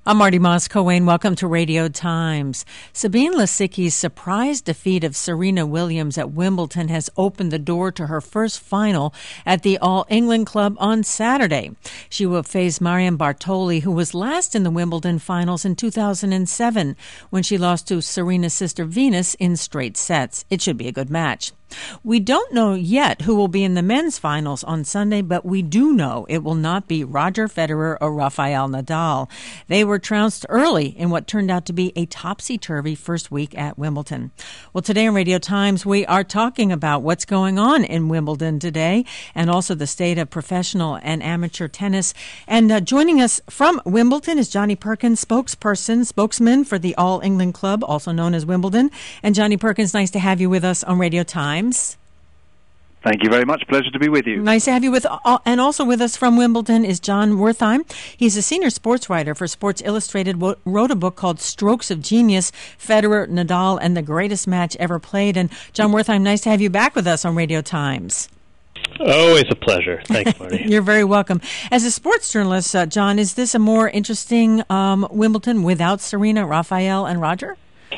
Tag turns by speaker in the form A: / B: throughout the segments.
A: I'm Marty Moss-Coane. Welcome to Radio Times. Sabine Lisicki's surprise defeat of Serena Williams at Wimbledon has opened the door to her first final at the All England Club on Saturday. She will face Marion Bartoli, who was last in the Wimbledon finals in 2007 when she lost to Serena's sister Venus in straight sets. It should be a good match. We don't know yet who will be in the men's finals on Sunday, but we do know it will not be Roger Federer or Rafael Nadal. They were trounced early in what turned out to be a topsy-turvy first week at Wimbledon. Well, today on Radio Times, we are talking about what's going on in Wimbledon today and also the state of professional and amateur tennis. And joining us from Wimbledon is Johnny Perkins, spokesman for the All England Club, also known as Wimbledon. And Johnny Perkins, nice to have you with us on Radio Times.
B: Thank you very much. Pleasure to be with you.
A: Nice to have you with, and also with us from Wimbledon is John Wertheim. He's a senior sports writer for Sports Illustrated, wrote a book called Strokes of Genius, Federer, Nadal, and the Greatest Match Ever Played. And John Wertheim, nice to have you back with us on Radio Times.
C: Always a pleasure. Thanks, Marty.
A: You're very welcome. As a sports journalist, John, is this a more interesting Wimbledon without Serena, Rafael, and Roger?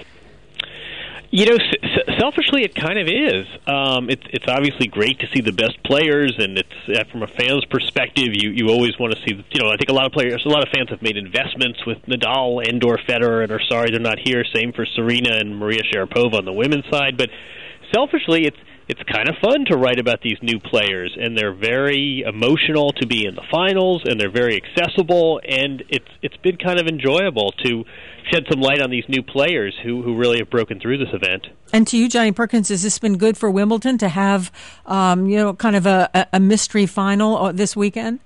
C: You know, selfishly, it kind of is. It's obviously great to see the best players, and it's from a fan's perspective, you always want to see. You know, I think a lot of fans have made investments with Nadal and/or Federer, and are sorry they're not here. Same for Serena and Maria Sharapova on the women's side. But selfishly, it's kind of fun to write about these new players, and they're very emotional to be in the finals, and they're very accessible, and it's been kind of enjoyable to shed some light on these new players who really have broken through this event.
A: And to you, Johnny Perkins, has this been good for Wimbledon to have, kind of a mystery final this weekend?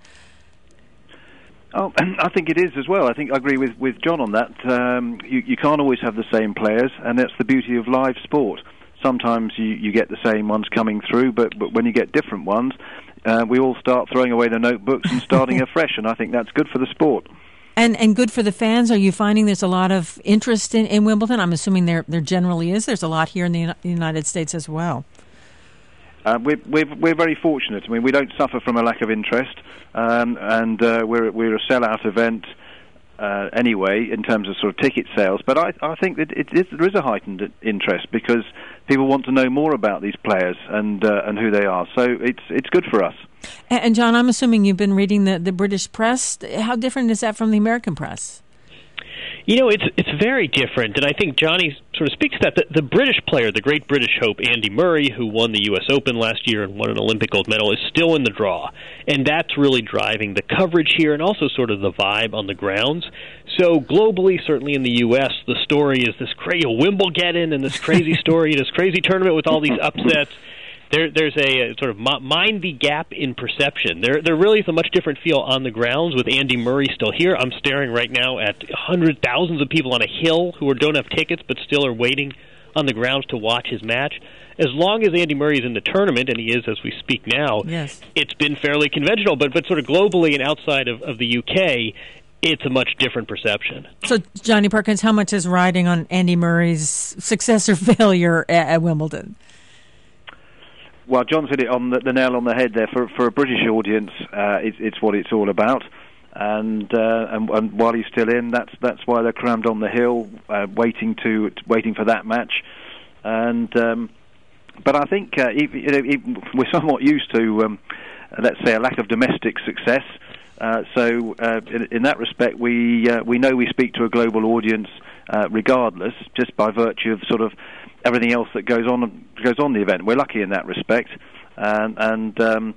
B: Oh, I think it is as well. I think I agree with John on that. You can't always have the same players, and that's the beauty of live sport. Sometimes you get the same ones coming through, but when you get different ones, we all start throwing away the notebooks and starting afresh, and I think that's good for the sport.
A: And good for the fans. Are you finding there's a lot of interest in Wimbledon? I'm assuming there generally is. There's a lot here in the United States as well.
B: We're very fortunate. I mean, we don't suffer from a lack of interest, and we're a sellout event anyway in terms of sort of ticket sales. But I think that there is a heightened interest because people want to know more about these players and who they are. So it's good for us.
A: And John, I'm assuming you've been reading the British press. How different is that from the American press?
C: You know, it's very different, and I think Johnny sort of speaks to that. The British player, the great British hope, Andy Murray, who won the U.S. Open last year and won an Olympic gold medal, is still in the draw. And that's really driving the coverage here and also sort of the vibe on the grounds. So globally, certainly in the U.S., the story is this crazy Wimbledon and this crazy story, this crazy tournament with all these upsets. There's a sort of mind the gap in perception. There really is a much different feel on the grounds with Andy Murray still here. I'm staring right now at thousands of people on a hill who don't have tickets but still are waiting on the grounds to watch his match. As long as Andy Murray is in the tournament, and he is as we speak now,
A: yes, it's
C: been fairly conventional. But sort of globally and outside of the UK, it's a much different perception.
A: So, Johnny Perkins, how much is riding on Andy Murray's success or failure at Wimbledon?
B: Well, John's hit it on the nail on the head there. For a British audience, it's what it's all about. And while he's still in, that's why they're crammed on the hill, waiting for that match. And but I think we're somewhat used to, let's say, a lack of domestic success. So in that respect, we know we speak to a global audience regardless, just by virtue of sort of everything else that goes on the event. We're lucky in that respect, and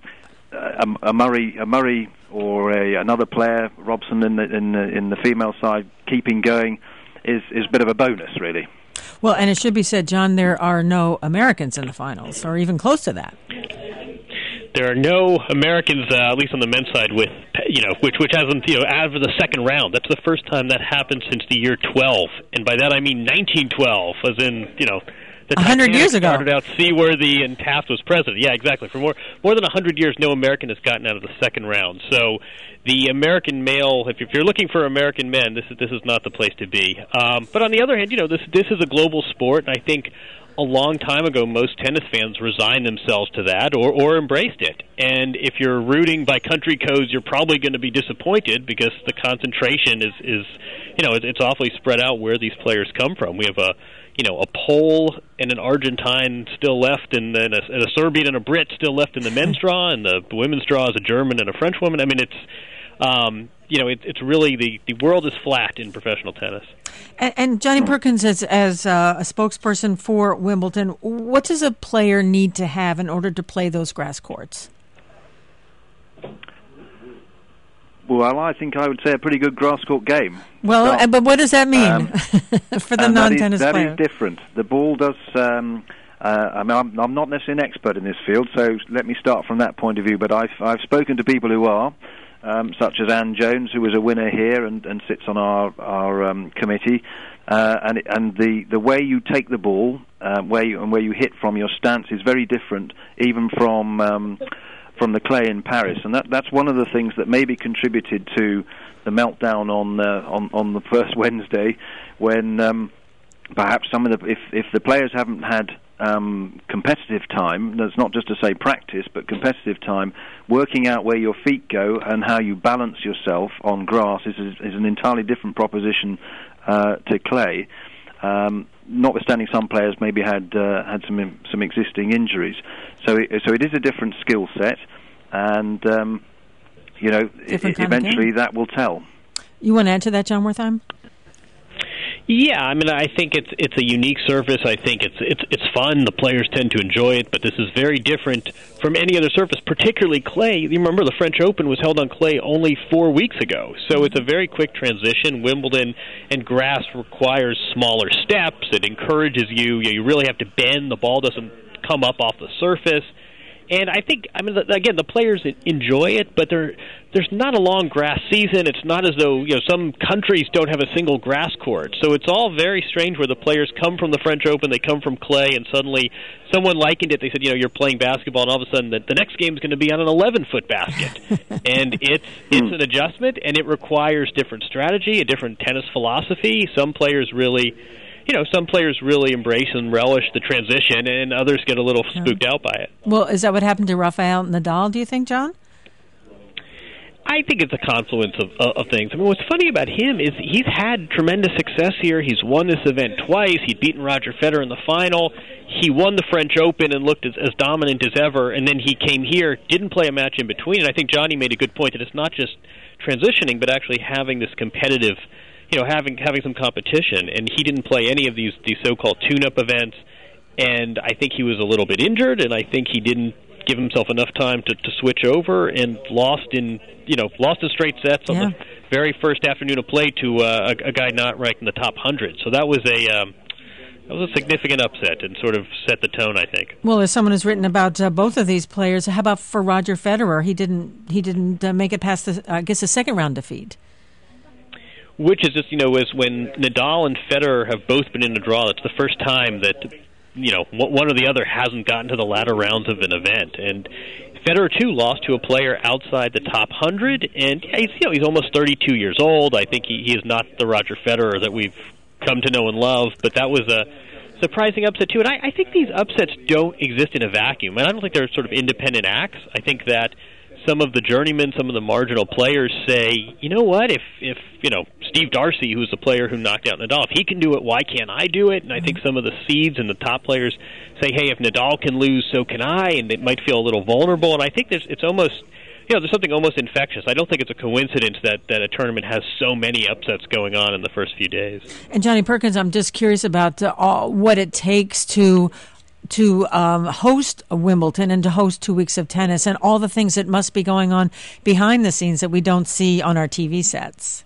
B: a Murray or another player, Robson in the female side, keeping going is a bit of a bonus, really.
A: Well, and it should be said, John, there are no Americans in the finals, or even close to that.
C: There are no Americans, at least on the men's side, which hasn't, out of the second round. That's the first time that happened since the year 12, and by that I mean 1912, as in, the
A: 100 years ago.
C: Started out Seaworthy and Taft was president. Yeah, exactly. For more than 100 years, no American has gotten out of the second round. So the American male, if you're looking for American men, this is not the place to be. But on the other hand, this is a global sport, and I think a long time ago, most tennis fans resigned themselves to that or embraced it. And if you're rooting by country codes, you're probably going to be disappointed because the concentration is it's awfully spread out where these players come from. We have a Pole and an Argentine still left, and then a Serbian and a Brit still left in the men's draw, and the women's draw is a German and a French woman. I mean, it's really the world is flat in professional tennis.
A: And Johnny Perkins, as a spokesperson for Wimbledon, what does a player need to have in order to play those grass courts?
B: Well, I think I would say a pretty good grass court game.
A: Well, but what does that mean for the non-tennis player?
B: That is different. The ball does... I'm not necessarily an expert in this field, so let me start from that point of view, but I've spoken to people who are, such as Anne Jones, who was a winner here and sits on our committee, and the way you take the ball, where you hit from your stance is very different, even from the clay in Paris, and that's one of the things that maybe contributed to the meltdown on the first Wednesday, when perhaps some of if the players haven't had competitive time, that's not just to say practice, but competitive time, working out where your feet go and how you balance yourself on grass is an entirely different proposition to clay. Notwithstanding some players maybe had some existing injuries, so it is a different skill set, and eventually that will tell.
A: You want to add to that, John Wertheim?
C: Yeah, I mean, I think it's a unique surface. I think it's fun. The players tend to enjoy it, but this is very different from any other surface, particularly clay. You remember the French Open was held on clay only 4 weeks ago, so it's a very quick transition. Wimbledon and grass requires smaller steps. It encourages you really have to bend. The ball doesn't come up off the surface. And I think, again, the players enjoy it, but there's not a long grass season. It's not as though some countries don't have a single grass court. So it's all very strange where the players come from the French Open, they come from clay, and suddenly someone likened it. They said, you're playing basketball, and all of a sudden the next game is going to be on an 11-foot basket. And it's an adjustment, and it requires different strategy, a different tennis philosophy. Some players really embrace and relish the transition, and others get a little spooked out by it.
A: Well, is that what happened to Rafael Nadal, do you think, John?
C: I think it's a confluence of things. I mean, what's funny about him is he's had tremendous success here. He's won this event twice. He'd beaten Roger Federer in the final. He won the French Open and looked as dominant as ever, and then he came here, didn't play a match in between, and I think Johnny made a good point that it's not just transitioning, but actually having this competitive having some competition, and he didn't play any of these so-called tune-up events, and I think he was a little bit injured, and I think he didn't give himself enough time to switch over, and lost in straight sets on the very first afternoon of play to a guy not ranked in the top 100. So that was a significant upset and sort of set the tone, I think.
A: Well, as someone has written about both of these players, how about for Roger Federer? He didn't make it past the second round defeat.
C: Which is just, is when Nadal and Federer have both been in a draw, it's the first time that, one or the other hasn't gotten to the latter rounds of an event. And Federer, too, lost to a player outside the top 100, and he's almost 32 years old. I think he is not the Roger Federer that we've come to know and love, but that was a surprising upset, too. And I think these upsets don't exist in a vacuum, and I don't think they're sort of independent acts. I think that some of the journeymen, some of the marginal players say, you know what, if Steve Darcy, who's the player who knocked out Nadal, if he can do it, why can't I do it? And I think some of the seeds and the top players say, hey, if Nadal can lose, so can I, and it might feel a little vulnerable. And I think there's something almost infectious. I don't think it's a coincidence that a tournament has so many upsets going on in the first few days.
A: And Johnny Perkins, I'm just curious about what it takes to host Wimbledon and to host 2 weeks of tennis and all the things that must be going on behind the scenes that we don't see on our TV sets.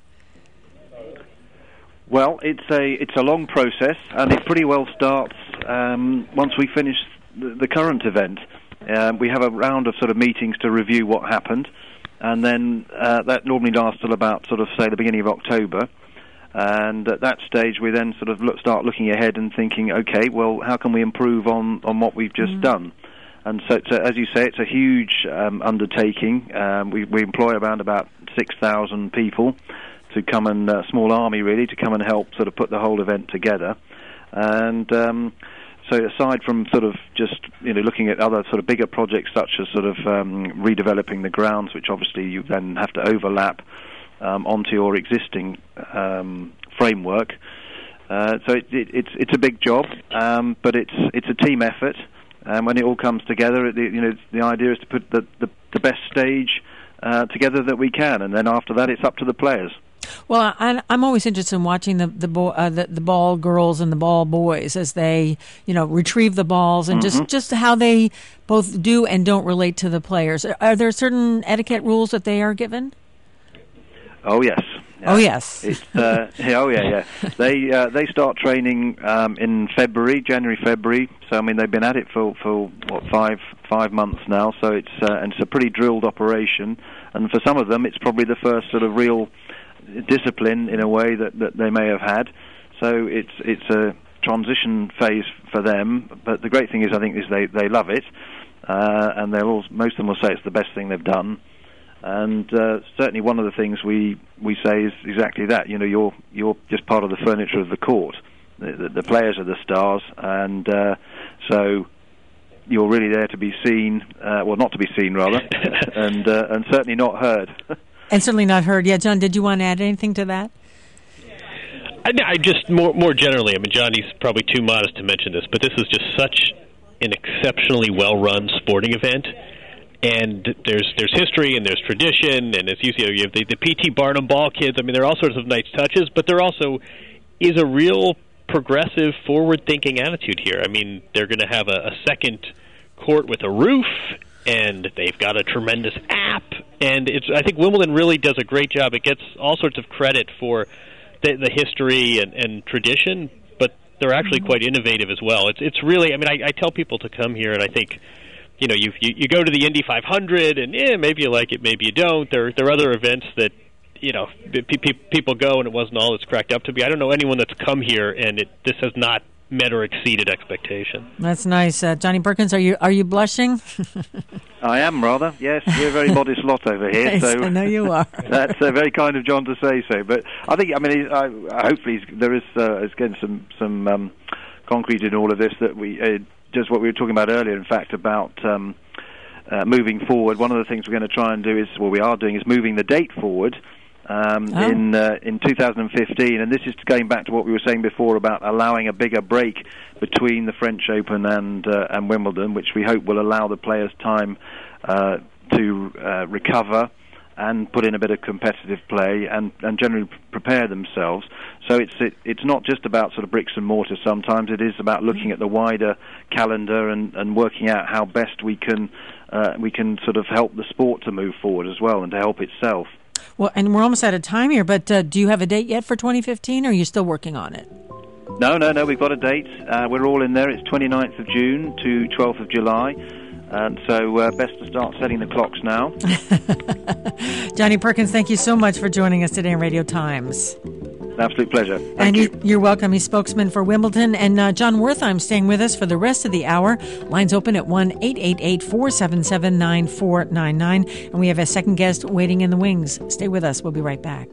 B: Well, it's a long process, and it pretty well starts once we finish the current event. We have a round of sort of meetings to review what happened, and then that normally lasts till about sort of, say, the beginning of October. And at that stage, we then sort of start looking ahead and thinking, okay, well, how can we improve on what we've just done? And so, as you say, it's a huge undertaking. We employ around about 6,000 people to come and, small army really, to come and help sort of put the whole event together. And so aside from sort of just, looking at other sort of bigger projects such as sort of redeveloping the grounds, which obviously you then have to overlap onto your existing framework. So it's a big job, but it's a team effort. And when it all comes together, the idea is to put the best stage together that we can, and then after that, it's up to the players.
A: Well, I'm always interested in watching the ball girls and the ball boys as they, retrieve the balls and just how they both do and don't relate to the players. Are there certain etiquette rules that they are given?
B: Oh yes.
A: Yeah. Oh yes.
B: Yeah. They start training in January, February. So I mean they've been at it for what 5 months now. So it's a pretty drilled operation, and for some of them it's probably the first sort of real discipline in a way that they may have had. So it's a transition phase for them. But the great thing is I think they love it, and most of them will say it's the best thing they've done. And certainly one of the things we say is exactly that. You're just part of the furniture of the court. The players are the stars, and so you're really there to be seen. Not to be seen, rather, and certainly not heard.
A: And certainly not heard. Yeah, John, did you want to add anything to that?
C: I just more generally. I mean, Johnny's probably too modest to mention this, but this is just such an exceptionally well-run sporting event. And there's history and there's tradition, and as you see, you have the P.T. Barnum ball kids. I mean, there are all sorts of nice touches, but there also is a real progressive, forward-thinking attitude here. I mean, they're going to have a second court with a roof, and they've got a tremendous app. And I think Wimbledon really does a great job. It gets all sorts of credit for the history and tradition, but they're actually quite innovative as well. It's really, I mean, I tell people to come here, and I think, you go to the Indy 500, and maybe you like it, maybe you don't. There are other events that, people go, and it wasn't all it's cracked up to be. I don't know anyone that's come here, and this has not met or exceeded expectation.
A: That's nice. Johnny Perkins, are you blushing?
B: I am, rather. Yes, we're a very modest lot over here.
A: Yes,
B: so
A: I know you are.
B: That's very kind of John to say so. But I think, hopefully there is again some concrete in all of this that we. Just what we were talking about earlier, in fact, about moving forward. One of the things we're going to try and do we are doing is moving the date forward in 2015. And this is going back to what we were saying before about allowing a bigger break between the French Open and Wimbledon, which we hope will allow the players time to recover and put in a bit of competitive play and generally prepare themselves. So it's not just about sort of bricks and mortar. Sometimes it is about looking at the wider calendar and working out how best we can sort of help the sport to move forward as well and to help itself.
A: Well, and we're almost out of time here, but do you have a date yet for 2015, or are you still working on it?
B: No, we've got a date. We're all in there. It's 29th of June to 12th of July. And so best to start setting the clocks now.
A: Johnny Perkins, thank you so much for joining us today on Radio Times.
B: An absolute pleasure. Thank you.
A: You're welcome. He's spokesman for Wimbledon. And John Wertheim staying with us for the rest of the hour. Lines open at 1-888-477-9499. And we have a second guest waiting in the wings. Stay with us. We'll be right back.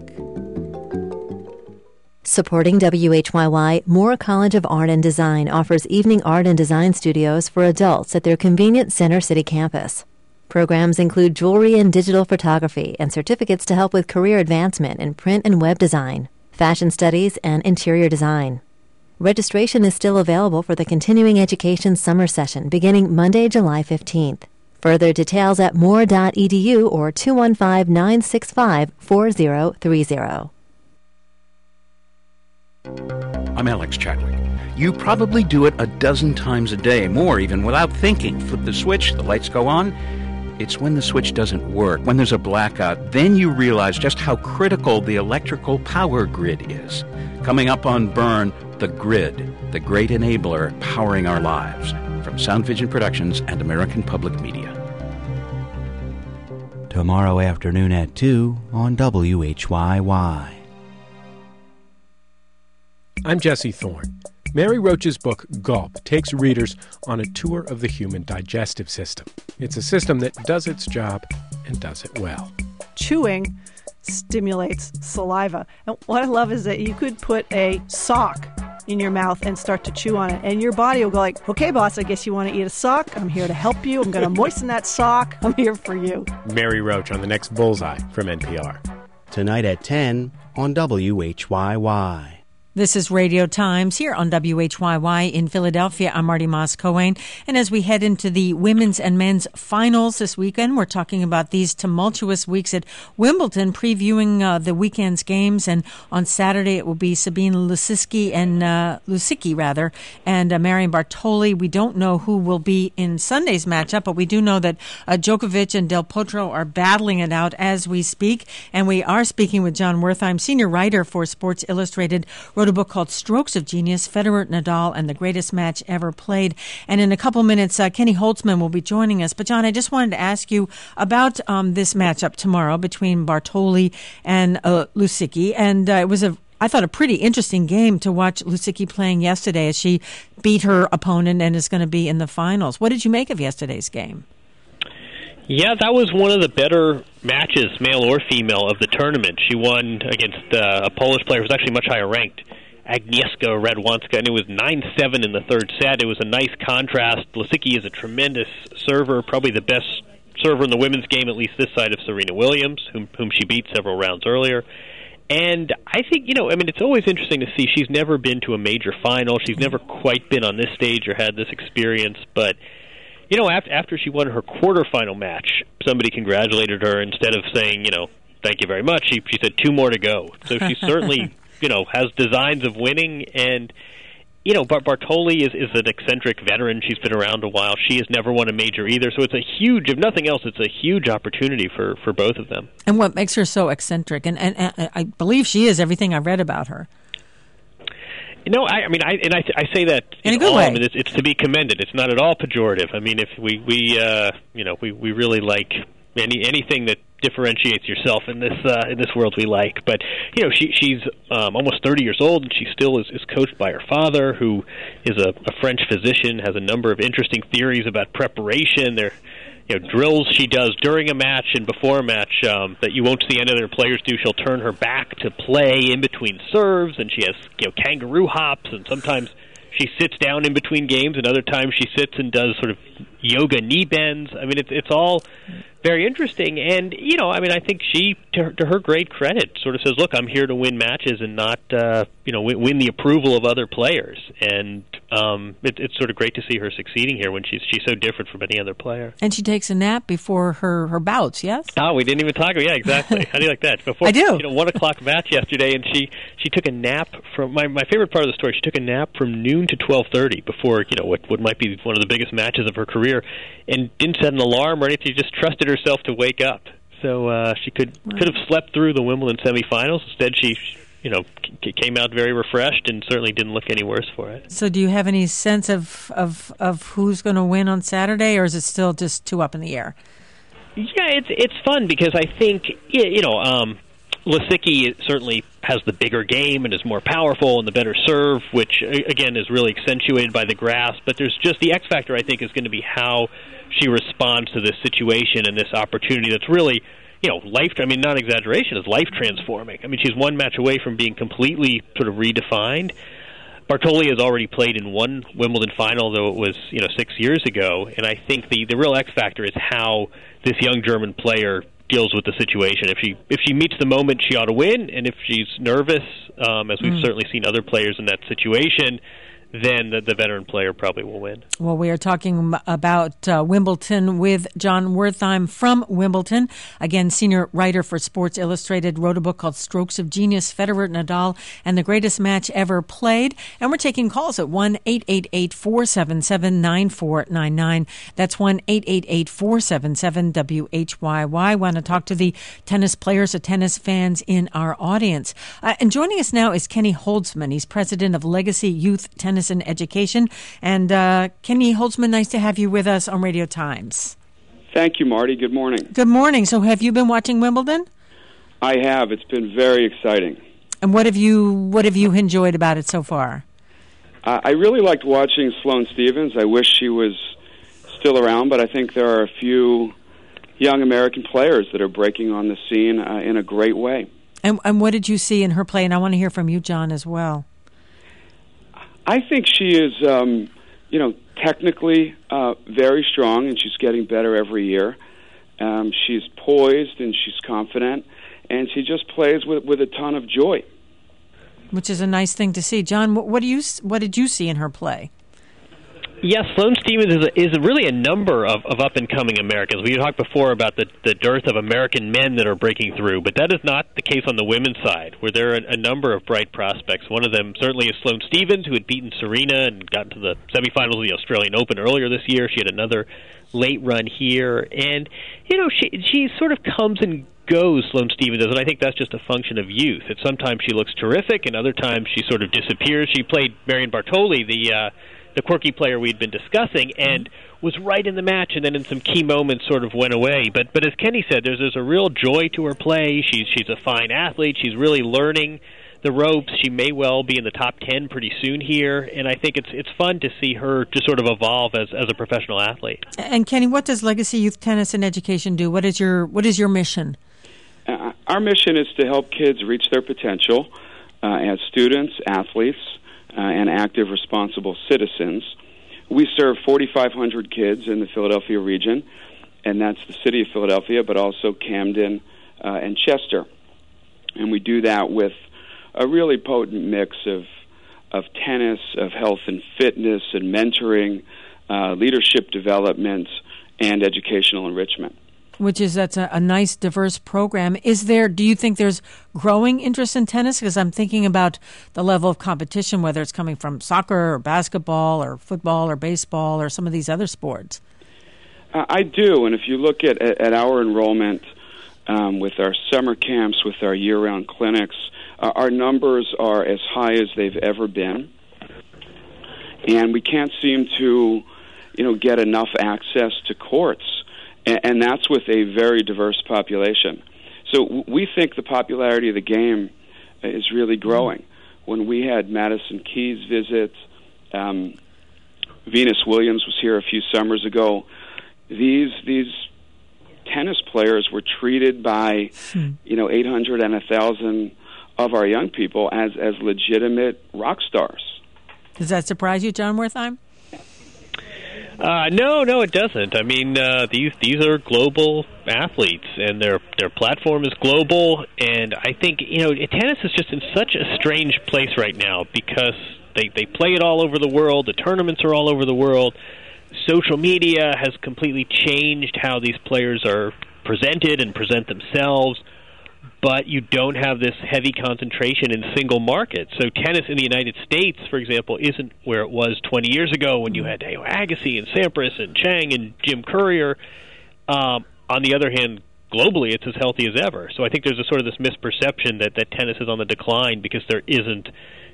D: Supporting WHYY, Moore College of Art and Design offers evening art and design studios for adults at their convenient Center City campus. Programs include jewelry and digital photography and certificates to help with career advancement in print and web design, fashion studies, and interior design. Registration is still available for the continuing education summer session beginning Monday, July 15th. Further details at moore.edu or 215-965-4030.
E: I'm Alex Chadwick. You probably do it a dozen times a day, more even, without thinking. Flip the switch, the lights go on. It's when the switch doesn't work, when there's a blackout, then you realize just how critical the electrical power grid is. Coming up on Burn, The Grid, the great enabler powering our lives. From Sound Vision Productions and American Public Media.
F: Tomorrow afternoon at 2 on WHYY.
G: I'm Jesse Thorne. Mary Roach's book, Gulp, takes readers on a tour of the human digestive system. It's a system that does its job and does it well.
H: Chewing stimulates saliva. And what I love is that you could put a sock in your mouth and start to chew on it, and your body will go like, okay, boss, I guess you want to eat a sock? I'm here to help you. I'm going to moisten that sock. I'm here for you.
G: Mary Roach on the next Bullseye from NPR.
F: Tonight at 10 on WHYY.
A: This is Radio Times here on WHYY in Philadelphia. I'm Marty Moss-Cohen. And as we head into the women's and men's finals this weekend, we're talking about these tumultuous weeks at Wimbledon, previewing the weekend's games. And on Saturday, it will be Sabine Lisicki and Marion Bartoli. We don't know who will be in Sunday's matchup, but we do know that Djokovic and Del Potro are battling it out as we speak. And we are speaking with Jon Wertheim, senior writer for Sports Illustrated, wrote a book called Strokes of Genius, Federer, Nadal, and the Greatest Match Ever Played. And in a couple minutes, Kenny Holtzman will be joining us. But, John, I just wanted to ask you about this matchup tomorrow between Bartoli and Lisicki. And it was I thought, a pretty interesting game to watch Lisicki playing yesterday as she beat her opponent and is going to be in the finals. What did you make of yesterday's game?
C: Yeah, that was one of the better matches, male or female, of the tournament. She won against a Polish player who was actually much higher ranked, Agnieszka Radwanska, and it was 9-7 in the third set. It was a nice contrast. Lisicki is a tremendous server, probably the best server in the women's game, at least this side of Serena Williams, whom she beat several rounds earlier. And I think, it's always interesting to see. She's never been to a major final. She's never quite been on this stage or had this experience, but after she won her quarterfinal match, somebody congratulated her instead of saying, thank you very much. She said 2 more to go. So she certainly, has designs of winning. And, Bartoli is an eccentric veteran. She's been around a while. She has never won a major either. So it's a huge, if nothing else, it's a huge opportunity for both of them. And
A: what makes her so eccentric? And I believe she is everything I've read about her.
C: I say that
A: in a good way.
C: It's to be commended. It's not at all pejorative. I mean, if we really like anything that differentiates yourself in this world, we like. But she's almost 30 years old, and she still is coached by her father, who is a French physician, has a number of interesting theories about preparation. There. Drills she does during a match and before a match that you won't see any other players do. She'll turn her back to play in between serves, and she has kangaroo hops, and sometimes she sits down in between games, and other times she sits and does sort of yoga knee bends. I mean, it's all very interesting, and I think she, to her great credit, sort of says, "Look, I'm here to win matches and not win the approval of other players." And it's sort of great to see her succeeding here when she's so different from any other player.
A: And she takes a nap before her bouts, yes?
C: Oh, we didn't even talk about. Yeah, exactly. How do you like that? Before,
A: I do.
C: 1:00 match yesterday, and she took a nap from my favorite part of the story. She took a nap from noon to 12:30 before what might be one of the biggest matches of her career, and didn't set an alarm or anything. She just trusted herself to wake up. So she could have slept through the Wimbledon semifinals. Instead, she came out very refreshed and certainly didn't look any worse for it.
A: So do you have any sense of who's going to win on Saturday, or is it still just too up in the air?
C: Yeah, it's fun because I think Lisicki certainly has the bigger game and is more powerful and the better serve, which again is really accentuated by the grass. But there's just the X factor. I think is going to be how she responds to this situation and this opportunity that's really, not exaggeration, is life transforming. I mean, she's one match away from being completely sort of redefined. Bartoli has already played in one Wimbledon final, though it was 6 years ago, and I think the real X factor is how this young German player deals with the situation. If she meets the moment, she ought to win, and if she's nervous, as we've certainly seen other players in that situation, then the veteran player probably will win.
A: Well, we are talking about Wimbledon with Jon Wertheim from Wimbledon. Again, senior writer for Sports Illustrated, wrote a book called Strokes of Genius, Federer, Nadal, and the Greatest Match Ever Played. And we're taking calls at 1-888-477-9499. That's 1-888-477-WHYY. Want to talk to the tennis players, the tennis fans in our audience. And joining us now is Kenny Holtzman. He's president of Legacy Youth Tennis and Education. And Kenny Holtzman, nice to have you with us on Radio Times.
I: Thank you, Marty. Good morning.
A: Good morning. So have you been watching Wimbledon?
I: I have. It's been very exciting.
A: And what have you enjoyed about it so far?
I: I really liked watching Sloane Stephens. I wish she was still around, but I think there are a few young American players that are breaking on the scene in a great way.
A: And what did you see in her play? And I want to hear from you, John, as well.
I: I think she is, technically very strong, and she's getting better every year. She's poised and she's confident, and she just plays with a ton of joy.
A: Which is a nice thing to see. John, what did you see in her play?
C: Yes, Sloane Stephens is really a number of up-and-coming Americans. We talked before about the dearth of American men that are breaking through, but that is not the case on the women's side, where there are a number of bright prospects. One of them certainly is Sloane Stephens, who had beaten Serena and gotten to the semifinals of the Australian Open earlier this year. She had another late run here, and she sort of comes and goes, Sloane Stephens does, and I think that's just a function of youth. That sometimes she looks terrific, and other times she sort of disappears. She played Marion Bartoli, the quirky player we'd been discussing, and was right in the match, and then in some key moments sort of went away. But as Kenny said, there's a real joy to her play. She's a fine athlete. She's really learning the ropes. She may well be in the top 10 pretty soon here, and I think it's fun to see her just sort of evolve as a professional athlete.
A: And Kenny, what does Legacy Youth Tennis and Education do? What is your mission?
I: Our mission is to help kids reach their potential as students, athletes, and active, responsible citizens. We serve 4,500 kids in the Philadelphia region, and that's the city of Philadelphia, but also Camden and Chester. And we do that with a really potent mix of tennis, of health and fitness, and mentoring, leadership development, and educational enrichment.
A: That's a nice, diverse program. Do you think there's growing interest in tennis? Because I'm thinking about the level of competition, whether it's coming from soccer or basketball or football or baseball or some of these other sports.
I: I do, and if you look at our enrollment with our summer camps, with our year-round clinics, our numbers are as high as they've ever been, and we can't seem to, get enough access to courts. And that's with a very diverse population. So we think the popularity of the game is really growing. When we had Madison Keys visit, Venus Williams was here a few summers ago, these tennis players were treated by 800 and 1,000 of our young people as legitimate rock stars.
A: Does that surprise you, John Wertheim?
C: No, it doesn't. I mean, these are global athletes, and their platform is global. And I think tennis is just in such a strange place right now because they play it all over the world. The tournaments are all over the world. Social media has completely changed how these players are presented and present themselves. But you don't have this heavy concentration in single markets. So tennis in the United States, for example, isn't where it was 20 years ago when you had Agassi and Sampras and Chang and Jim Courier. On the other hand, globally, it's as healthy as ever. So I think there's a sort of this misperception that tennis is on the decline because there isn't,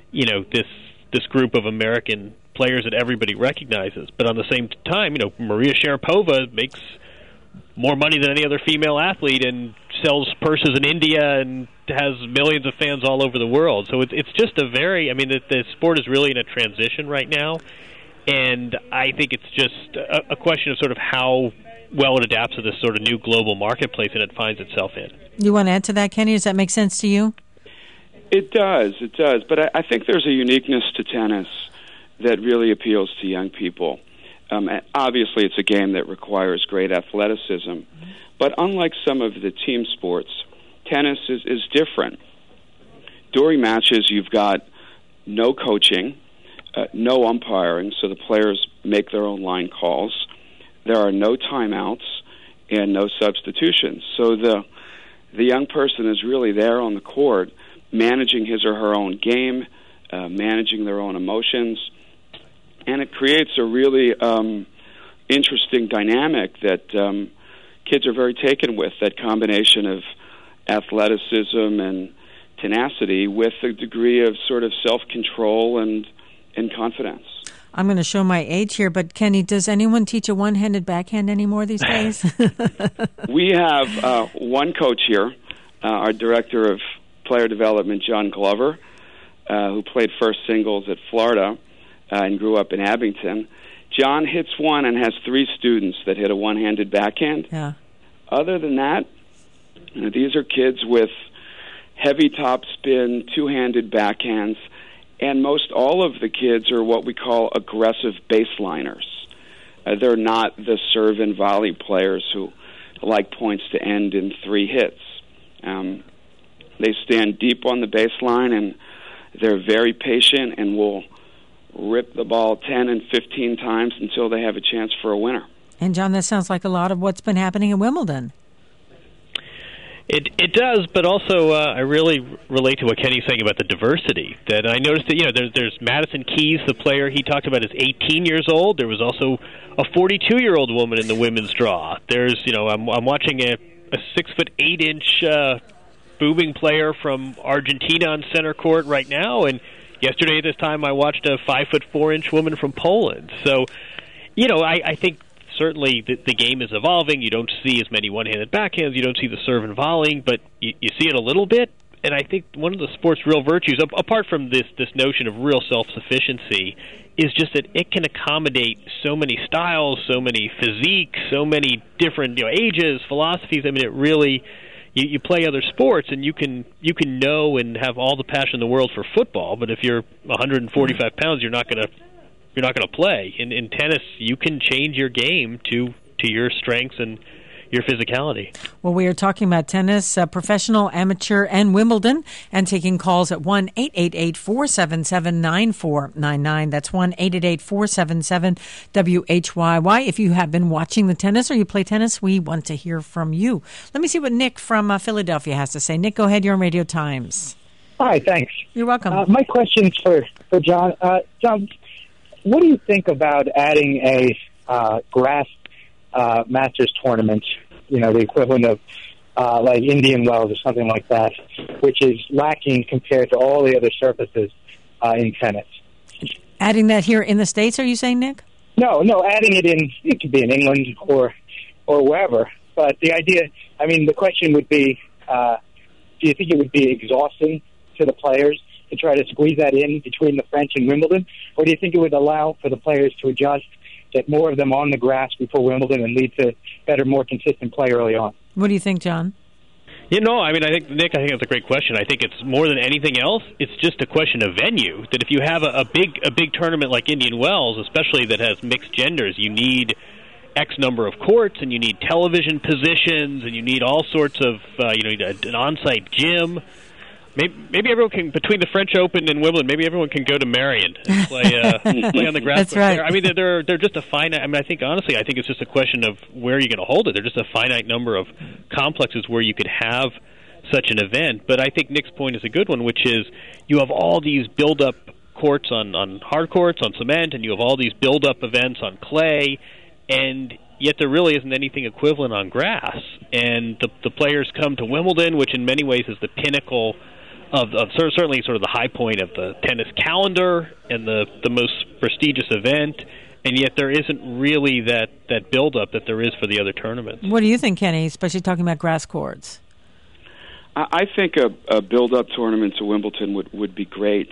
C: this group of American players that everybody recognizes. But on the same time, Maria Sharapova makes more money than any other female athlete and sells purses in India and has millions of fans all over the world. So it's just the sport is really in a transition right now, and I think it's just a question of sort of how well it adapts to this sort of new global marketplace that it finds itself in.
A: You want to add to that, Kenny? Does that make sense to you?
I: It does. But I think there's a uniqueness to tennis that really appeals to young people. Obviously, it's a game that requires great athleticism, but unlike some of the team sports, tennis is different. During matches, you've got no coaching, no umpiring, so the players make their own line calls. There are no timeouts and no substitutions. So the young person is really there on the court, managing his or her own game, managing their own emotions, and it creates a really interesting dynamic that kids are very taken with, that combination of athleticism and tenacity with a degree of sort of self-control and confidence.
A: I'm going to show my age here, but Kenny, does anyone teach a one-handed backhand anymore these days?
I: We have one coach here, our director of player development, John Glover, who played first singles at Florida and grew up in Abington. John hits one and has 3 students that hit a one-handed backhand.
A: Yeah.
I: Other than that, these are kids with heavy topspin, two-handed backhands, and most all of the kids are what we call aggressive baseliners. They're not the serve and volley players who like points to end in 3 hits. They stand deep on the baseline, and they're very patient and will rip the ball 10 and 15 times until they have a chance for a winner.
A: And, John, that sounds like a lot of what's been happening in Wimbledon.
C: It does, but also I really relate to what Kenny's saying about the diversity. That I noticed that there's Madison Keys, the player he talked about, is 18 years old. There was also a 42-year-old woman in the women's draw. There's I'm watching a 6'8" booming player from Argentina on center court right now, and yesterday at this time I watched a 5'4" woman from Poland. So, I think certainly the game is evolving. You don't see as many one-handed backhands. You don't see the serve and volleying, but you see it a little bit. And I think one of the sport's real virtues, apart from this notion of real self-sufficiency, is just that it can accommodate so many styles, so many physiques, so many different ages, philosophies. I mean, it really... You play other sports, and you can know and have all the passion in the world for football, but if you're 145 pounds, you're not going to play. In tennis, you can change your game to your strengths and your physicality.
A: Well, we are talking about tennis, professional, amateur, and Wimbledon, and taking calls at 1-888-477-9499. That's 1-888-477-WHYY. If you have been watching the tennis or you play tennis, we want to hear from you. Let me see what Nick from Philadelphia has to say. Nick, go ahead. You're on Radio Times.
J: Hi, thanks.
A: You're welcome.
J: My question's for John. John, what do you think about adding a grass Masters tournament, the equivalent of like Indian Wells or something like that, which is lacking compared to all the other surfaces in tennis?
A: Adding that here in the States, are you saying, Nick?
J: No, adding it in, it could be in England or wherever. But the idea, the question would be, do you think it would be exhausting to the players to try to squeeze that in between the French and Wimbledon? Or do you think it would allow for the players to adjust, get more of them on the grass before Wimbledon, and lead to better, more consistent play early on?
A: What do you think, John?
C: I think, Nick, that's a great question. I think it's more than anything else, it's just a question of venue. That if you have a big tournament like Indian Wells, especially that has mixed genders, you need X number of courts, and you need television positions, and you need all sorts of, you need an on-site gym. Maybe everyone can, between the French Open and Wimbledon, maybe everyone can go to Marion and play on the grass.
A: That's right.
C: There. They're just a finite. I think it's just a question of where you're going to hold it. There's just a finite number of complexes where you could have such an event. But I think Nick's point is a good one, which is you have all these build-up courts on hard courts, on cement, and you have all these build-up events on clay, and yet there really isn't anything equivalent on grass. And the players come to Wimbledon, which in many ways is the pinnacle of certainly sort of the high point of the tennis calendar and the most prestigious event, and yet there isn't really that build-up that there is for the other tournaments.
A: What do you think, Kenny, especially talking about grass courts?
I: I think a build-up tournament to Wimbledon would be great.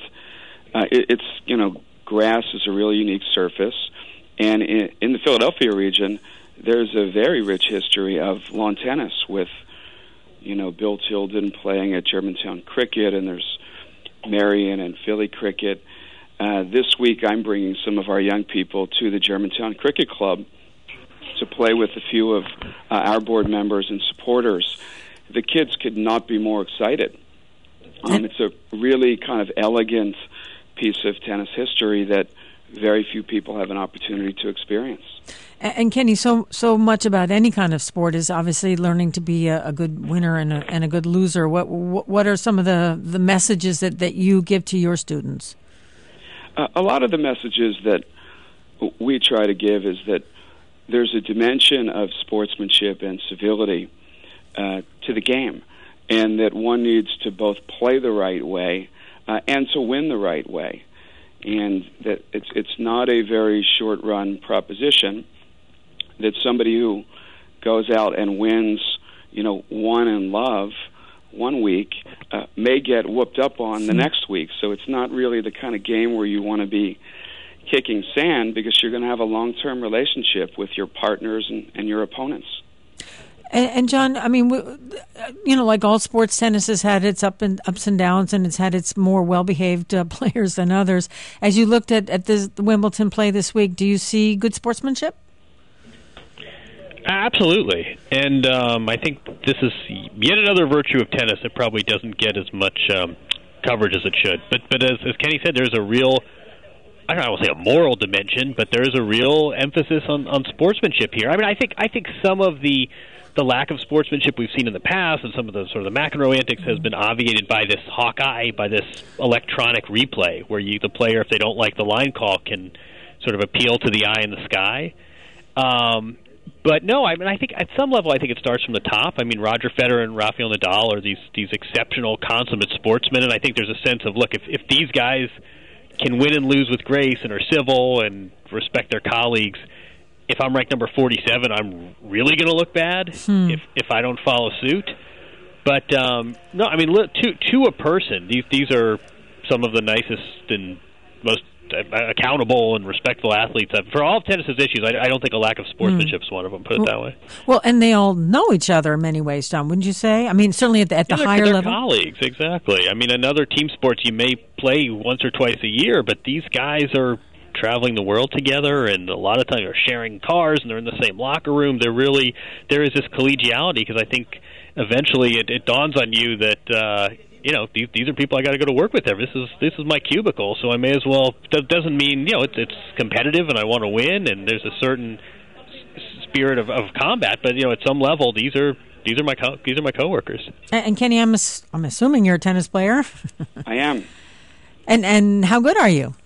I: Grass is a really unique surface, and in the Philadelphia region, there's a very rich history of lawn tennis with Bill Tilden playing at Germantown Cricket, and there's Marion and Philly Cricket. This week I'm bringing some of our young people to the Germantown Cricket Club to play with a few of our board members and supporters. The kids could not be more excited. It's a really kind of elegant piece of tennis history that very few people have an opportunity to experience.
A: And Kenny, so much about any kind of sport is obviously learning to be a good winner and a good loser. What are some of the messages that you give to your students?
I: A lot of the messages that we try to give is that there's a dimension of sportsmanship and civility to the game, and that one needs to both play the right way and to win the right way, and that it's not a very short-run proposition. That somebody who goes out and wins, one in love one week may get whooped up on the next week. So it's not really the kind of game where you want to be kicking sand, because you're going to have a long-term relationship with your partners and your opponents.
A: And John, like all sports, tennis has had its ups and downs, and it's had its more well-behaved players than others. As you looked at the Wimbledon play this week, do you see good sportsmanship?
C: Absolutely. And I think this is yet another virtue of tennis that probably doesn't get as much coverage as it should. But as Kenny said, there's a real, I don't want to say a moral dimension, but there's a real emphasis on sportsmanship here. I mean, I think some of the lack of sportsmanship we've seen in the past and some of the sort of the McEnroe antics has been obviated by this Hawkeye, by this electronic replay where the player, if they don't like the line call, can sort of appeal to the eye in the sky. But no, I mean, I think at some level, I think it starts from the top. I mean, Roger Federer and Rafael Nadal are these exceptional, consummate sportsmen, and I think there's a sense of, look, if these guys can win and lose with grace and are civil and respect their colleagues, if I'm ranked number 47, I'm really going to look bad if I don't follow suit. But no, I mean, to a person, these are some of the nicest and most accountable and respectful athletes. For all of tennis's issues, I don't think a lack of sportsmanship is one of them, put it that way.
A: Well, and they all know each other in many ways, John, wouldn't you say? I mean, certainly at the higher
C: they're
A: level.
C: Colleagues, exactly. I mean, in other team sports, you may play once or twice a year, but these guys are traveling the world together, and a lot of times they're sharing cars, and they're in the same locker room. There is this collegiality, because I think eventually it dawns on you that these are people I got to go to work with. This is my cubicle, so I may as well. That doesn't mean it's competitive and I want to win, and there's a certain spirit of combat. But at some level, these are my coworkers.
A: And Kenny, I'm assuming you're a tennis player.
I: I am.
A: And how good are you?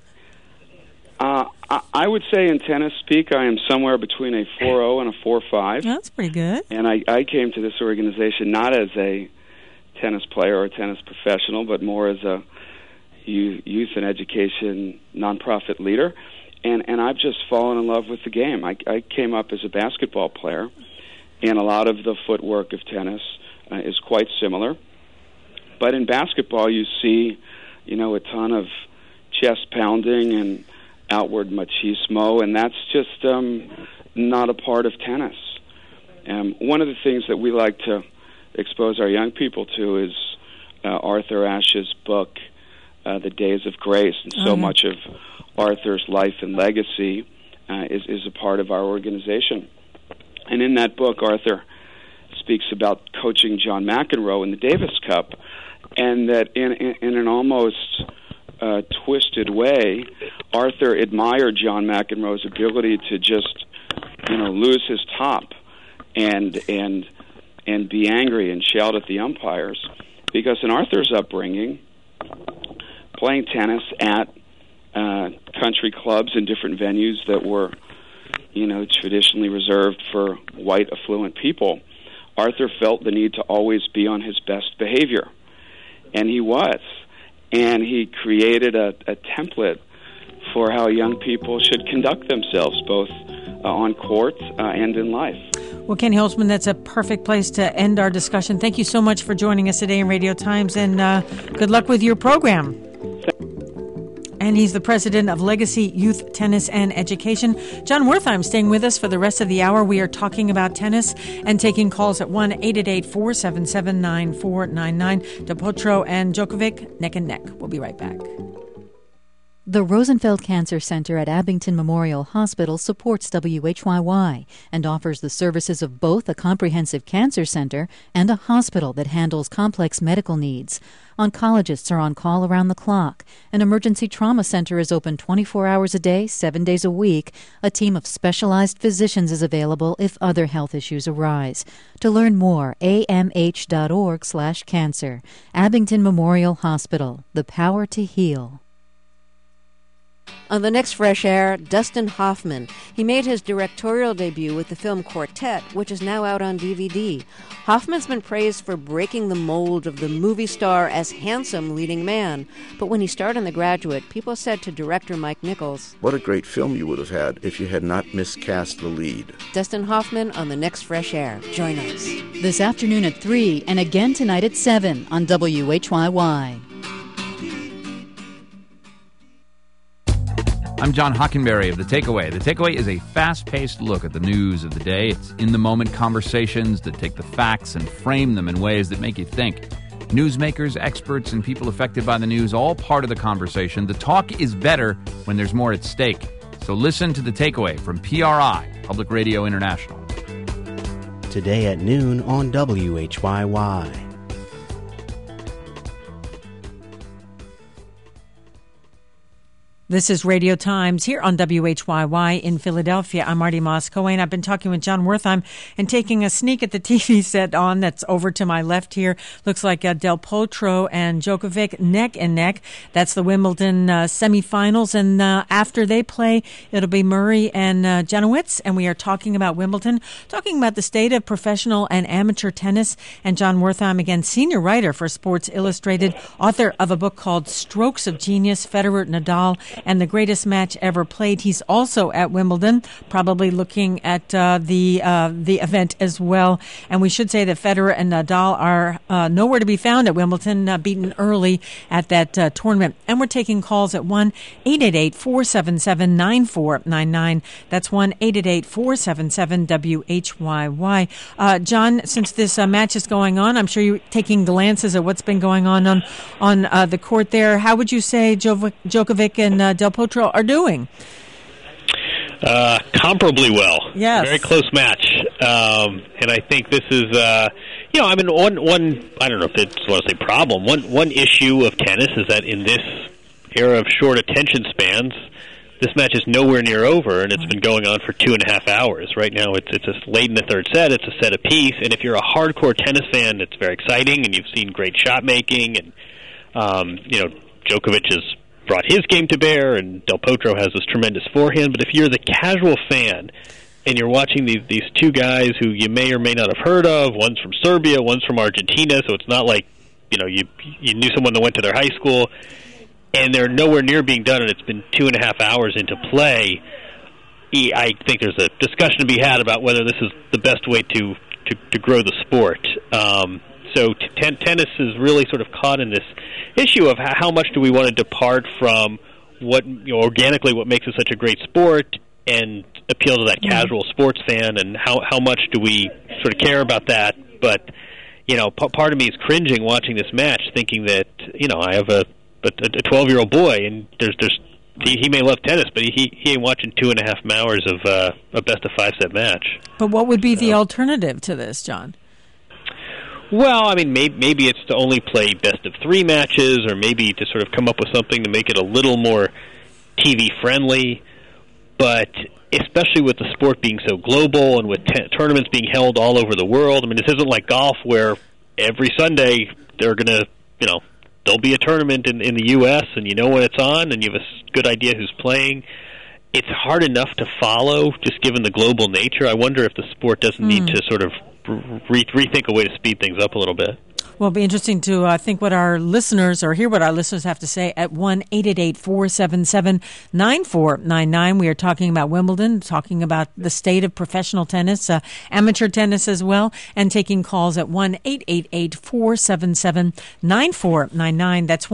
I: I would say in tennis speak, I am somewhere between a 4.0 and a 4.5.
A: That's pretty good.
I: And I came to this organization not as a tennis player or a tennis professional, but more as a youth and education nonprofit leader. And I've just fallen in love with the game. I came up as a basketball player, and a lot of the footwork of tennis is quite similar. But in basketball, you see, a ton of chest pounding and outward machismo, and that's just not a part of tennis. One of the things that we like to expose our young people to is Arthur Ashe's book, The Days of Grace, and so much of Arthur's life and legacy is a part of our organization. And in that book, Arthur speaks about coaching John McEnroe in the Davis Cup, and that in an almost twisted way, Arthur admired John McEnroe's ability to just, lose his top and be angry and shout at the umpires, because in Arthur's upbringing, playing tennis at country clubs in different venues that were, traditionally reserved for white affluent people, Arthur felt the need to always be on his best behavior, and he was. And he created a template for how young people should conduct themselves, both on court and in life.
A: Well, Kenny Holtzman, that's a perfect place to end our discussion. Thank you so much for joining us today in Radio Times, and good luck with your program. And he's the president of Legacy Youth Tennis and Education. John Wertheim staying with us for the rest of the hour. We are talking about tennis and taking calls at 1-888-477-9499. DePotro and Djokovic neck and neck. We'll be right back.
K: The Rosenfeld Cancer Center at Abington Memorial Hospital supports WHYY and offers the services of both a comprehensive cancer center and a hospital that handles complex medical needs. Oncologists are on call around the clock. An emergency trauma center is open 24 hours a day, 7 days a week. A team of specialized physicians is available if other health issues arise. To learn more, amh.org/cancer. Abington Memorial Hospital, the power to heal.
L: On the next Fresh Air, Dustin Hoffman. He made his directorial debut with the film Quartet, which is now out on DVD. Hoffman's been praised for breaking the mold of the movie star as handsome leading man. But when he starred in The Graduate, people said to director Mike Nichols,
M: "What a great film you would have had if you had not miscast the lead."
L: Dustin Hoffman on the next Fresh Air. Join us.
K: This afternoon at 3 and again tonight at 7 on WHYY.
E: I'm John Hockenberry of The Takeaway. The Takeaway is a fast-paced look at the news of the day. It's in-the-moment conversations that take the facts and frame them in ways that make you think. Newsmakers, experts, and people affected by the news, all part of the conversation. The talk is better when there's more at stake. So listen to The Takeaway from PRI, Public Radio International.
F: today at noon on WHYY.
A: This is Radio Times here on WHYY in Philadelphia. I'm Marty Moscoe, and I've been talking with John Wertheim and taking a sneak at the TV set that's over to my left here. Looks like Del Potro and Djokovic neck and neck. That's the Wimbledon semifinals, and after they play, it'll be Murray and Janowicz, and we are talking about Wimbledon, talking about the state of professional and amateur tennis. And John Wertheim, again, senior writer for Sports Illustrated, author of a book called Strokes of Genius, Federer, Nadal, and the greatest match ever played. He's also at Wimbledon, probably looking at the event as well. And we should say that Federer and Nadal are nowhere to be found at Wimbledon, beaten early at that tournament. And we're taking calls at 1-888-477-9499. That's 1-888-477-WHYY. John, since this match is going on, I'm sure you're taking glances at what's been going on the court there. How would you say Djokovic and Del Potro are doing?
C: Comparably well.
A: Yes.
C: Very close match. And I think this is, one, I don't know if it's what I say problem. One issue of tennis is that in this era of short attention spans, this match is nowhere near over, and it's been going on for 2.5 hours. Right now, it's just late in the third set. It's a set apiece, and if you're a hardcore tennis fan, it's very exciting, and you've seen great shot making, and Djokovic has brought his game to bear, and Del Potro has this tremendous forehand. But if you're the casual fan and you're watching these two guys who you may or may not have heard of, one's from Serbia, one's from Argentina, so it's not like you knew someone that went to their high school, and they're nowhere near being done, and it's been 2.5 hours into play. I think there's a discussion to be had about whether this is the best way to grow the sport. So tennis is really sort of caught in this issue of how much do we want to depart from what organically what makes it such a great sport and appeal to that casual sports fan, and how much do we sort of care about that? But part of me is cringing watching this match, thinking that I have a 12-year-old boy, and he may love tennis, but he ain't watching 2.5 hours of a best-of-5 set match.
A: But what would be the alternative to this, John?
C: Well, I mean, maybe it's to only play best-of-3 matches, or maybe to sort of come up with something to make it a little more TV-friendly. But especially with the sport being so global and with tournaments being held all over the world, I mean, this isn't like golf where every Sunday they're going to, there'll be a tournament in the U.S. and you know when it's on and you have a good idea who's playing. It's hard enough to follow, just given the global nature. I wonder if the sport doesn't need to sort of rethink a way to speed things up a little bit.
A: Well, it'll be interesting to hear what our listeners have to say at 1-888-477-9499. We are talking about Wimbledon, talking about the state of professional tennis, amateur tennis as well, and taking calls at 1-888-477-9499. That's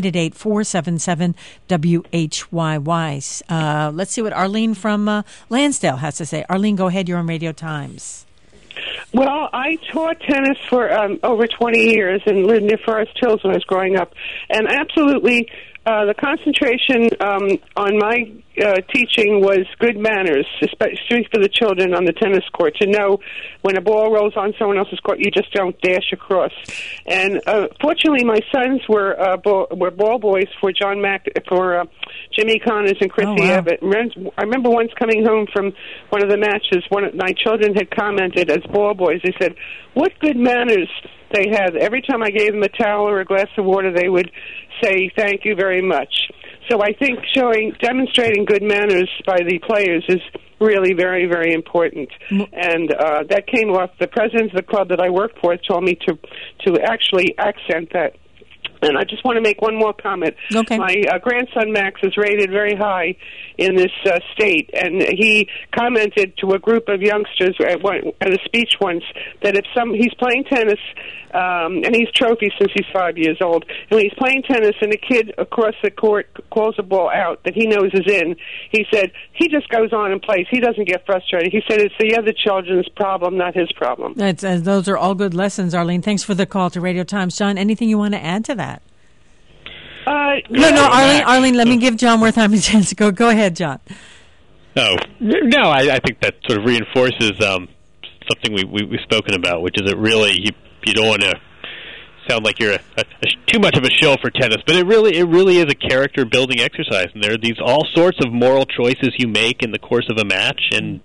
A: 1-888-477-WHYY. Let's see what Arlene from Lansdale has to say. Arlene, go ahead. You're on Radio Times.
N: Well, I taught tennis for over 20 years and lived near Forest Hills when I was growing up. And absolutely, the concentration on my teaching was good manners, especially for the children on the tennis court, to know when a ball rolls on someone else's court, you just don't dash across. And fortunately, my sons were ball boys for Jimmy Connors and Chrissy Evett. I remember once coming home from one of the matches, one of my children had commented as ball boys, they said, what good manners they had. Every time I gave them a towel or a glass of water, they would say, thank you very much. So I think demonstrating good manners by the players is really very, very important. And that came off. The president of the club that I work for told me to actually accent that. And I just want to make one more comment.
A: Okay.
N: My grandson Max is rated very high in this state, and he commented to a group of youngsters at a speech once that if he's playing tennis, and he's trophy since he's 5 years old, and when he's playing tennis and a kid across the court calls a ball out that he knows is in, he said he just goes on and plays. He doesn't get frustrated. He said it's the other children's problem, not his problem.
A: Those are all good lessons, Arlene. Thanks for the call to Radio Times. John, anything you want to add to that? No, Arlene, let me give John Wertheim a chance to go. Go ahead, John.
C: No, I think that sort of reinforces something we've spoken about, which is that really you don't want to sound like you're too much of a shill for tennis, but it really is a character building exercise, and there are these all sorts of moral choices you make in the course of a match, and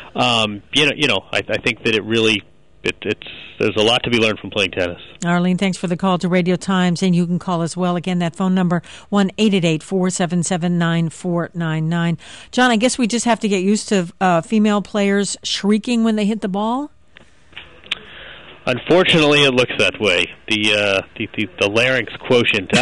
C: I think that it really there's a lot to be learned from playing tennis.
A: Arlene, thanks for the call to Radio Times, and you can call as well. Again, that phone number 1-888-477-9499. John, I guess we just have to get used to female players shrieking when they hit the ball.
C: Unfortunately, it looks that way. The larynx quotient.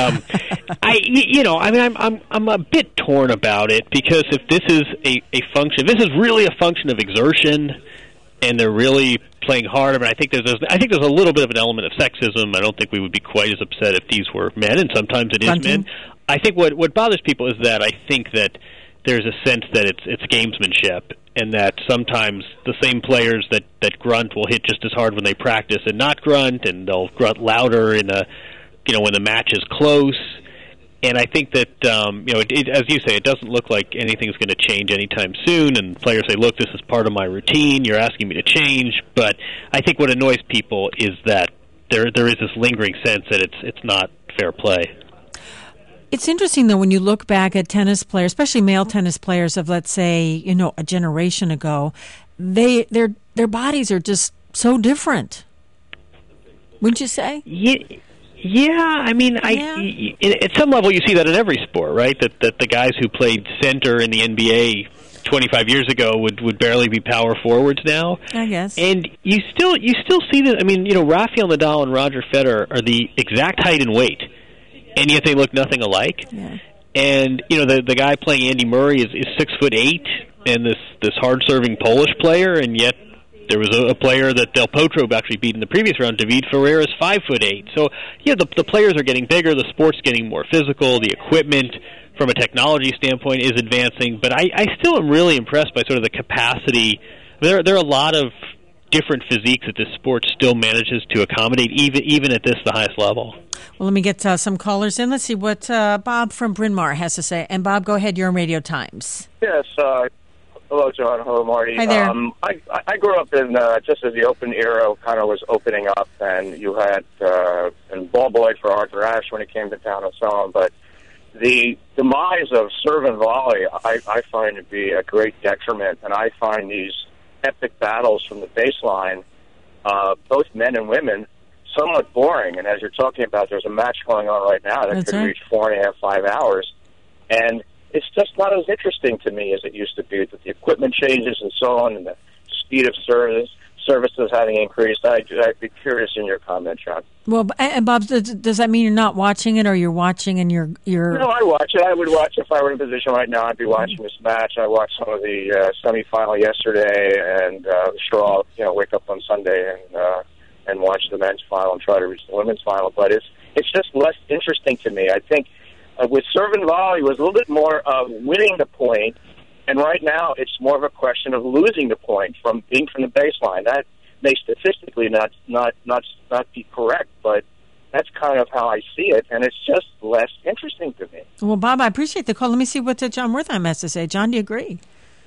C: I'm a bit torn about it, because if this is a function, this is really a function of exertion, and they're really playing hard. I think there's a little bit of an element of sexism. I don't think we would be quite as upset if these were men, and sometimes it is men. I think what bothers people is that I think that there's a sense that it's gamesmanship, and that sometimes the same players that grunt will hit just as hard when they practice and not grunt, and they'll grunt louder when the match is close. And I think that as you say, it doesn't look like anything's going to change anytime soon. And players say, "Look, this is part of my routine. You're asking me to change." But I think what annoys people is that there is this lingering sense that it's not fair play.
A: It's interesting, though, when you look back at tennis players, especially male tennis players of, let's say, a generation ago, their bodies are just so different. Wouldn't you say?
C: Yeah. At some level, you see that in every sport, right? That the guys who played center in the NBA 25 years ago would barely be power forwards now.
A: I guess.
C: And you still see that. Rafael Nadal and Roger Federer are the exact height and weight, and yet they look nothing alike.
A: Yeah.
C: And the guy playing Andy Murray is 6'8", and this hard serving Polish player, and yet there was a player that Del Potro actually beat in the previous round. David Ferrer is 5'8". So the players are getting bigger, the sport's getting more physical, the equipment from a technology standpoint is advancing. But I still am really impressed by sort of the capacity. There are a lot of different physiques that this sport still manages to accommodate, even at the highest level.
A: Well, let me get some callers in. Let's see what Bob from Bryn Mawr has to say. And Bob, go ahead. You're on Radio Times.
O: Yes. Hello, John. Hello, Marty.
A: Hi there.
O: I grew up in just as the Open era kind of was opening up, and you had and ball boy for Arthur Ashe when he came to town and so on. But the demise of serve and volley, I find to be a great detriment, and I find these epic battles from the baseline, both men and women, somewhat boring. And as you're talking about, there's a match going on right now that could reach 4.5, 5 hours, and it's just not as interesting to me as it used to be, with the equipment changes and so on, and the speed of services having increased. I'd be curious in your comment, John.
A: Well, and Bob, does that mean you're not watching it, or you're watching and you're?
O: No, I watch it. I would watch if I were in a position right now. I'd be watching this match. I watched some of the semifinal yesterday, and sure I'll wake up on Sunday and watch the men's final and try to reach the women's final. But it's just less interesting to me. I think. With serve and volley, it was a little bit more of winning the point, and right now it's more of a question of losing the point from being from the baseline. That may statistically not be correct, but that's kind of how I see it, and it's just less interesting to me.
A: Well, Bob, I appreciate the call. Let me see what John Wertheim has to say. John, do you agree?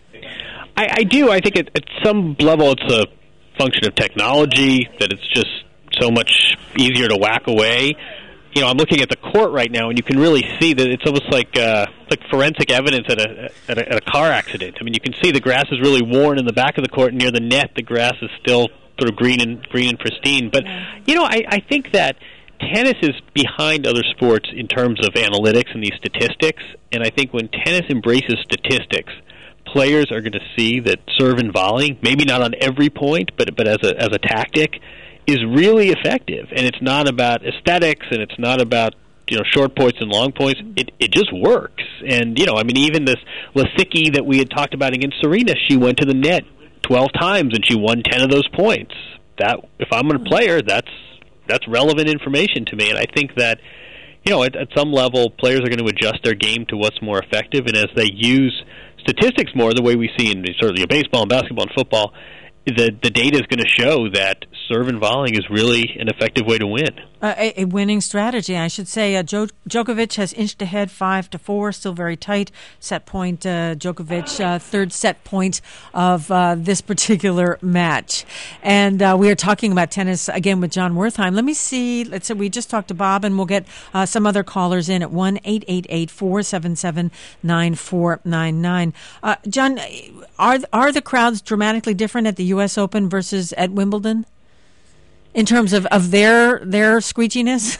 C: I do. I think at some level it's a function of technology, that it's just so much easier to whack away. I'm looking at the court right now, and you can really see that it's almost like forensic evidence at a car accident. You can see the grass is really worn in the back of the court, and near the net, the grass is still sort of green and pristine. But I think that tennis is behind other sports in terms of analytics and these statistics. And I think when tennis embraces statistics, players are going to see that serve and volley, maybe not on every point, but as a tactic, is really effective, and it's not about aesthetics, and it's not about short points and long points. It just works, and even this Lisicki that we had talked about against Serena, she went to the net 12 times and she won 10 of those points. That, if I'm a player, that's relevant information to me, and I think that at some level players are going to adjust their game to what's more effective, and as they use statistics more, the way we see in certainly baseball and basketball and football, the data is going to show that serve and volleying is really an effective way to win.
A: A winning strategy, I should say. Djokovic has inched ahead 5-4, still very tight. Set point, Djokovic, third set point of this particular match. And we are talking about tennis again with John Wertheim. Let me see. Let's say we just talked to Bob, and we'll get some other callers in at 1-888-477-9499. John, are the crowds dramatically different at the U.S. Open versus at Wimbledon? In terms of their screechiness?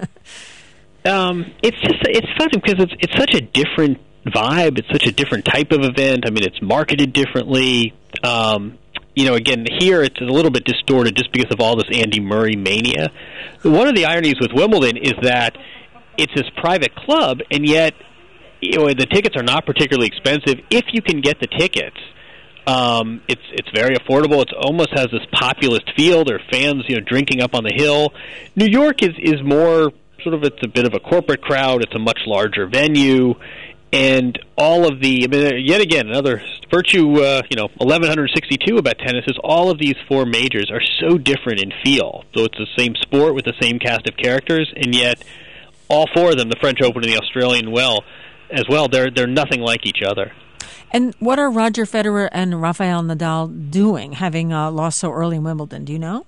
C: It's funny because it's such a different vibe. It's such a different type of event. I mean, it's marketed differently. Again, here it's a little bit distorted just because of all this Andy Murray mania. One of the ironies with Wimbledon is that it's this private club, and yet the tickets are not particularly expensive if you can get the tickets. It's very affordable. It almost has this populist feel. There are fans, drinking up on the hill. New York is more sort of, it's a bit of a corporate crowd. It's a much larger venue, and all of the, yet again, another virtue, 1162 about tennis is all of these four majors are so different in feel. So it's the same sport with the same cast of characters, and yet all four of them, the French Open and the Australian as well, they're nothing like each other.
A: And what are Roger Federer and Rafael Nadal doing, having lost so early in Wimbledon? Do you know?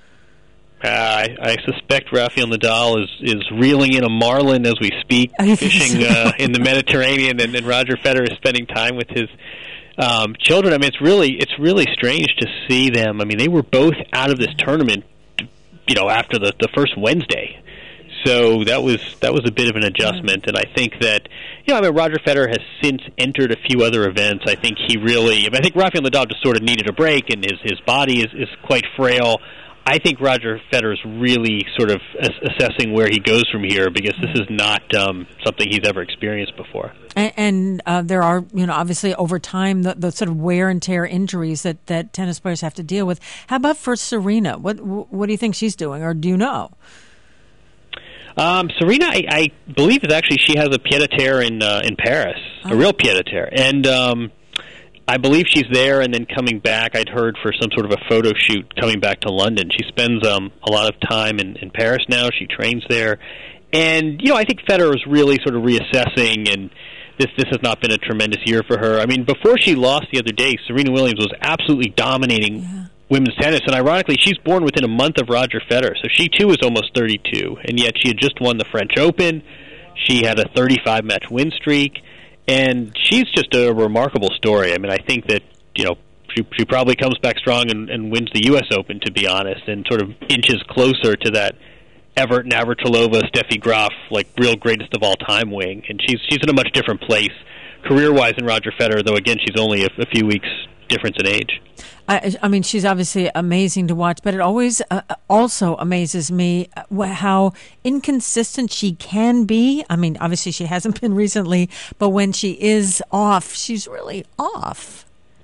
C: I suspect Rafael Nadal is reeling in a marlin as we speak, fishing in the Mediterranean, and Roger Federer is spending time with his children. I mean, it's really strange to see them. I mean, they were both out of this tournament, after the first Wednesday. So that was a bit of an adjustment, and I think that Roger Federer has since entered a few other events. I think I think Rafael Nadal just sort of needed a break, and his body is quite frail. I think Roger Federer is really sort of assessing where he goes from here, because this is not something he's ever experienced before.
A: And there are, obviously over time, the sort of wear and tear injuries that tennis players have to deal with. How about for Serena? What do you think she's doing, or do you know?
C: Serena, I believe she has a pied-à-terre in Paris, a real pied-à-terre, and I believe she's there and then coming back. I'd heard for some sort of a photo shoot coming back to London. She spends a lot of time in Paris now. She trains there, and I think Federer is really sort of reassessing, and this has not been a tremendous year for her. I mean, before she lost the other day, Serena Williams was absolutely dominating women's tennis, and ironically, she's born within a month of Roger Federer, so she too is almost 32, and yet she had just won the French Open. She had a 35-match win streak, and she's just a remarkable story. I mean, I think that she probably comes back strong and wins the U.S. Open, to be honest, and sort of inches closer to that Evert Navratilova, Steffi Graf, like real greatest of all time wing, and she's in a much different place career-wise than Roger Federer, though again she's only a few weeks difference in age.
A: I mean, she's obviously amazing to watch, but it always also amazes me how inconsistent she can be. I mean, obviously she hasn't been recently, but when she is off, she's really off.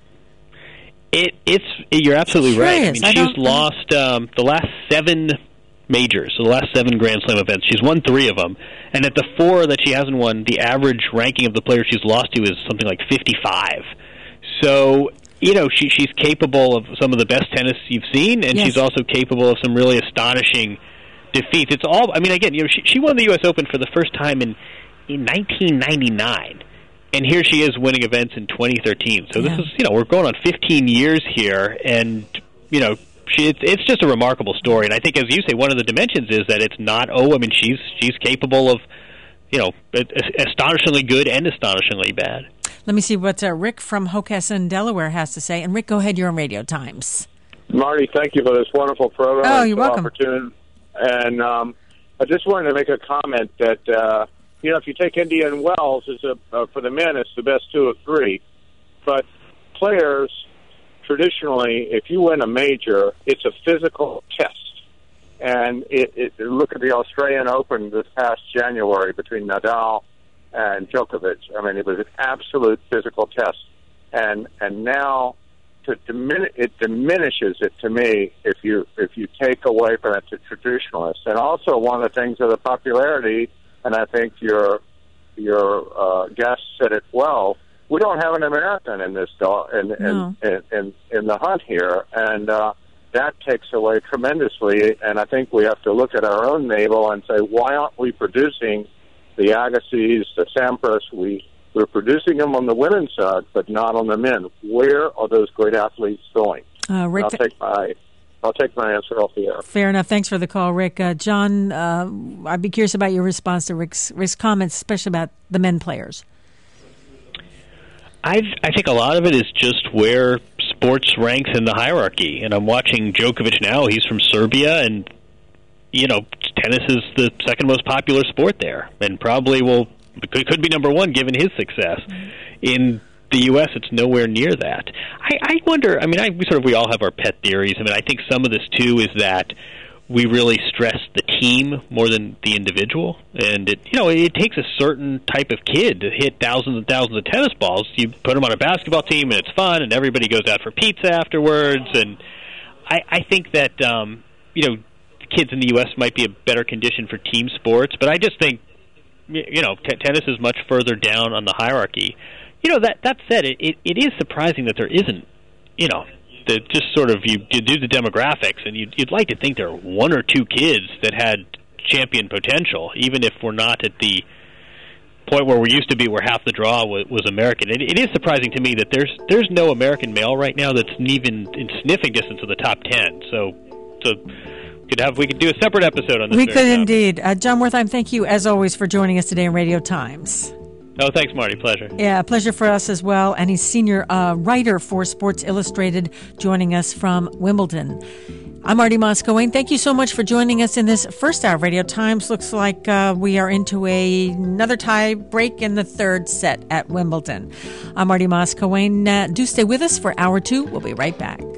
C: You're absolutely right. I mean, she's lost the last 7 majors, so the last 7 Grand Slam events. She's won 3 of them, and at the 4 that she hasn't won, the average ranking of the players she's lost to is something like 55. So she's capable of some of the best tennis you've seen, and she's also capable of some really astonishing defeats. It's all, I mean, again, she won the U.S. Open for the first time in 1999, and here she is winning events in 2013. So this is, we're going on 15 years here, and it's just a remarkable story. And I think, as you say, one of the dimensions is that it's not. She's capable of, astonishingly good and astonishingly bad.
A: Let me see what Rick from Hockessin, Delaware has to say. And Rick, go ahead. You're on Radio Times.
P: Marty, thank you for this wonderful program.
A: Oh, you're welcome.
P: And I just wanted to make a comment that, if you take Indian Wells, for the men, it's the best 2 of 3. But players, traditionally, if you win a major, it's a physical test. And look at the Australian Open this past January between Nadal and Djokovic. I mean, it was an absolute physical test, and now it diminishes it to me if you take away from it to traditionalists. And also, one of the things of the popularity, and I think your guest said it well. We don't have an American in this in the hunt here, and that takes away tremendously. And I think we have to look at our own navel and say, why aren't we producing the Agassiz, the Sampras? We're producing them on the women's side, but not on the men. Where are those great athletes going?
A: Rick,
P: I'll take my answer off the air.
A: Fair enough. Thanks for the call, Rick. John, I'd be curious about your response to Rick's comments, especially about the men players.
C: I think a lot of it is just where sports ranks in the hierarchy. And I'm watching Djokovic now. He's from Serbia, and, tennis is the second most popular sport there, and probably could be number one given his success. In the U.S., it's nowhere near that. I wonder, we all have our pet theories. I think some of this, too, is that we really stress the team more than the individual. And, it takes a certain type of kid to hit thousands and thousands of tennis balls. You put them on a basketball team, and it's fun, and everybody goes out for pizza afterwards. And I think that, kids in the U.S. might be a better condition for team sports. But I just think, tennis is much further down on the hierarchy. That said, it is surprising that there isn't, just sort of you do the demographics, and you'd like to think there are one or two kids that had champion potential, even if we're not at the point where we used to be, where half the draw was American. It is surprising to me that there's no American male right now that's even in sniffing distance of the top 10. So we could do a separate episode on this.
A: We could indeed. John Wertheim, thank you as always for joining us today on Radio Times.
C: Oh, thanks, Marty. Pleasure.
A: Yeah, pleasure for us as well. And he's senior writer for Sports Illustrated, joining us from Wimbledon. I'm Marty Moscowane. Thank you so much for joining us in this first hour of Radio Times. Looks like we are into another tie break in the third set at Wimbledon. I'm Marty Moscowane. Do stay with us for hour two. We'll be right back.